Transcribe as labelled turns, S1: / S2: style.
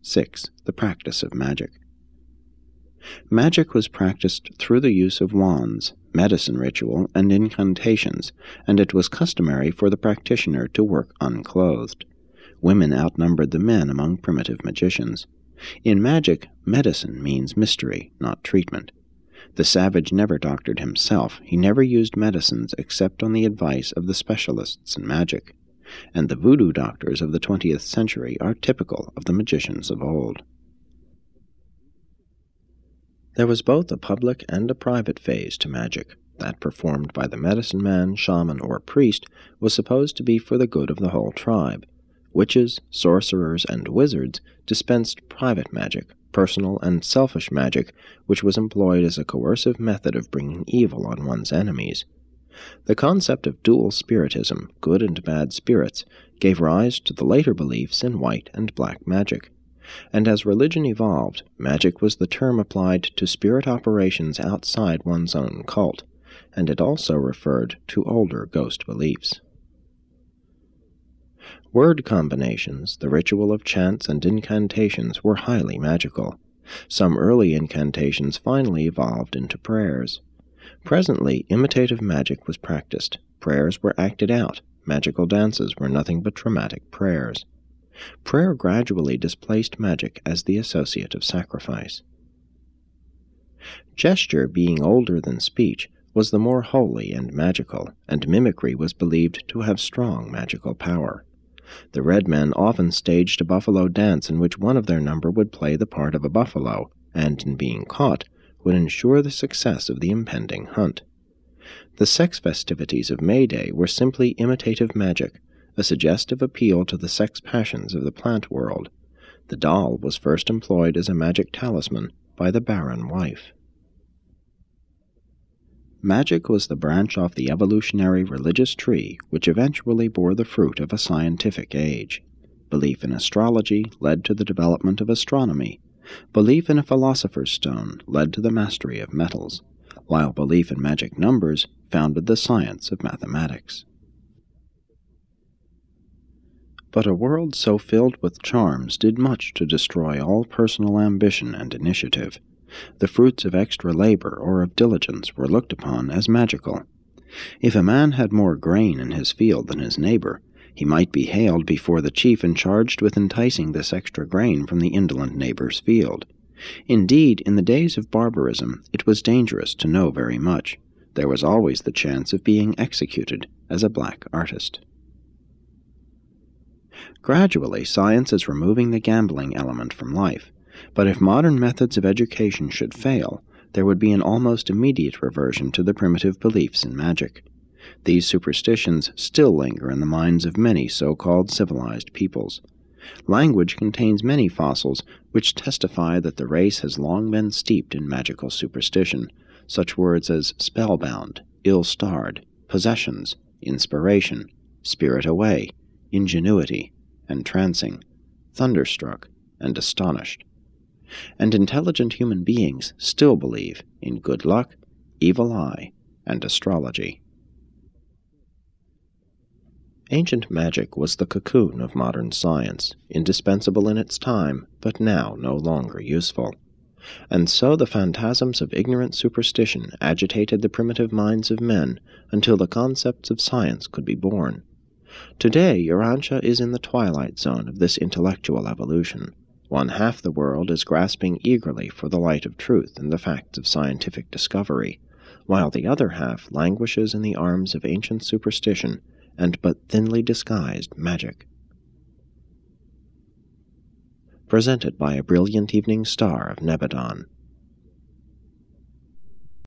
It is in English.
S1: 6. The practice of magic. Magic was practiced through the use of wands, medicine ritual, and incantations, and it was customary for the practitioner to work unclothed. Women outnumbered the men among primitive magicians. In magic, medicine means mystery, not treatment. The savage never doctored himself. He never used medicines except on the advice of the specialists in magic. And the voodoo doctors of the 20th century are typical of the magicians of old. There was both a public and a private phase to magic. That performed by the medicine man, shaman, or priest was supposed to be for the good of the whole tribe. Witches, sorcerers, and wizards dispensed private magic, personal and selfish magic, which was employed as a coercive method of bringing evil on one's enemies. The concept of dual spiritism, good and bad spirits, gave rise to the later beliefs in white and black magic. And as religion evolved, magic was the term applied to spirit operations outside one's own cult, and it also referred to older ghost beliefs. Word combinations, the ritual of chants and incantations, were highly magical. Some early incantations finally evolved into prayers. Presently, imitative magic was practiced. Prayers were acted out. Magical dances were nothing but dramatic prayers. Prayer gradually displaced magic as the associate of sacrifice. Gesture, being older than speech, was the more holy and magical, and mimicry was believed to have strong magical power. The red men often staged a buffalo dance in which one of their number would play the part of a buffalo, and in being caught, would ensure the success of the impending hunt. The sex festivities of May Day were simply imitative magic, a suggestive appeal to the sex passions of the plant world. The doll was first employed as a magic talisman by the barren wife. Magic was the branch off the evolutionary religious tree which eventually bore the fruit of a scientific age. Belief in astrology led to the development of astronomy. Belief in a philosopher's stone led to the mastery of metals, while belief in magic numbers founded the science of mathematics. But a world so filled with charms did much to destroy all personal ambition and initiative. The fruits of extra labor or of diligence were looked upon as magical. If a man had more grain in his field than his neighbor, he might be haled before the chief and charged with enticing this extra grain from the indolent neighbor's field. Indeed, in the days of barbarism, it was dangerous to know very much. There was always the chance of being executed as a black artist. Gradually, science is removing the gambling element from life. But if modern methods of education should fail, there would be an almost immediate reversion to the primitive beliefs in magic. These superstitions still linger in the minds of many so-called civilized peoples. Language contains many fossils which testify that the race has long been steeped in magical superstition, such words as spellbound, ill-starred, possessions, inspiration, spirit away, ingenuity, entrancing, thunderstruck, and astonished. And intelligent human beings still believe in good luck, evil eye, and astrology. Ancient magic was the cocoon of modern science, indispensable in its time, but now no longer useful. And so the phantasms of ignorant superstition agitated the primitive minds of men until the concepts of science could be born. Today, Urantia is in the twilight zone of this intellectual evolution. One half the world is grasping eagerly for the light of truth and the facts of scientific discovery, while the other half languishes in the arms of ancient superstition and but thinly disguised magic. Presented by a brilliant evening star of Nebadon.